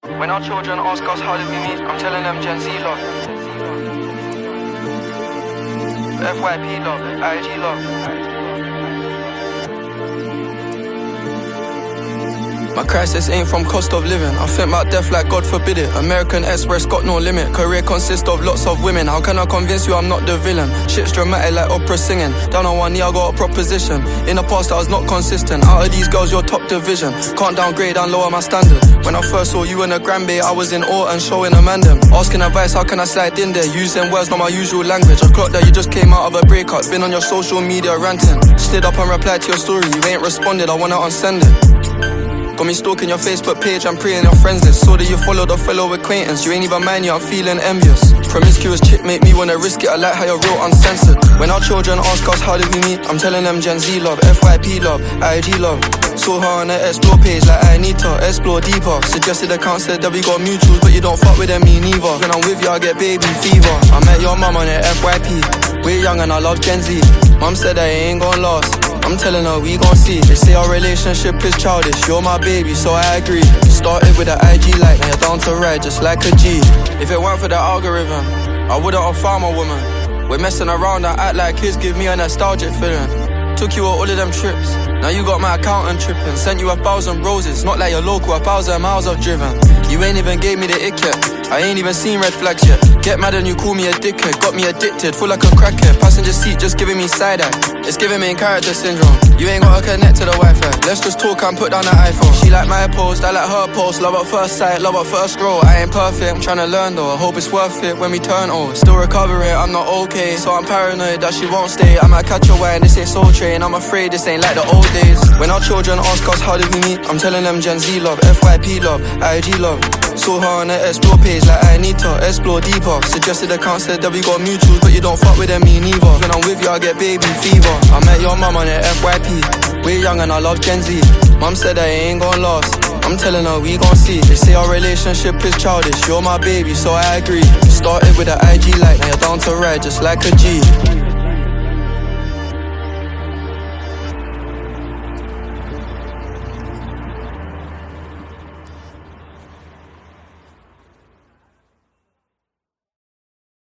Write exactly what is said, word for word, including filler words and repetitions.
When our children ask us how did we meet, I'm telling them Gen Z love, F Y P love, I G love. My crisis ain't from cost of living. I think about death like God forbid it. American Express got no limit. Career consists of lots of women. How can I convince you I'm not the villain? Shit's dramatic like opera singing. Down on one knee I got a proposition. In the past I was not consistent. Out of these girls you're top division. Can't downgrade and lower my standard. When I first saw you in the Granby I was in awe and showing a man them. Asking advice how can I slide in there. Using words not my usual language. I clocked that you just came out of a breakup. Been on your social media ranting. Slid up and replied to your story. You ain't responded, I wanna unsend it. Got me stalking your Facebook page, I'm preying your friends list. So that you followed a fellow acquaintance. You ain't even mind you, I'm feeling envious. Promiscuous chick make me wanna risk it. I like how you're real uncensored. When our children ask us how did we meet, I'm telling them Gen Z love, F Y P love, I G love. Saw her on the explore page like I need to explore deeper. Suggested account said that we got mutuals, but you don't fuck with them, me neither. When I'm with you I get baby fever. I met your mum on the F Y P. We're young and I love Gen Z. Mum said that it ain't gon' last. I'm telling her we gon' see. They say our relationship is childish. You're my baby, so I agree. Started with an I G like, now you're down to ride just like a G. If it weren't for the algorithm, I wouldn't have found my woman. We're messing around and act like kids, give me a nostalgic feeling. Took you on all of them trips. Now you got my accountant tripping. Sent you a thousand roses. Not like your local, a thousand miles I've driven. You ain't even gave me the ick yet. I ain't even seen red flags yet. Get mad and you call me a dickhead. Got me addicted, full like a crackhead. Passenger seat just giving me side eye. It's giving me character syndrome. You ain't gotta connect to the Wi-Fi. Let's just talk and put down the iPhone. She like my post, I like her post. Love at first sight, love at first scroll. I ain't perfect, I'm tryna learn though. I hope it's worth it when we turn old. Still recovering, I'm not okay. So I'm paranoid that she won't stay. I might catch a wine, this ain't Soul Train. I'm afraid this ain't like the old days. When our children ask us how did we meet, I'm telling them Gen Z love, F Y P love, I G love. Saw her on the explore page like I need to explore deeper. Suggested account said that we got mutuals, but you don't fuck with them, me neither. When I'm with you I get baby fever. I met your mum on the F Y P. We're young and I love Gen Z. Mum said that it ain't gon' last. I'm telling her we gon' see. They say our relationship is childish. You're my baby, so I agree. Started with an I G like, now you're down to ride just like a G.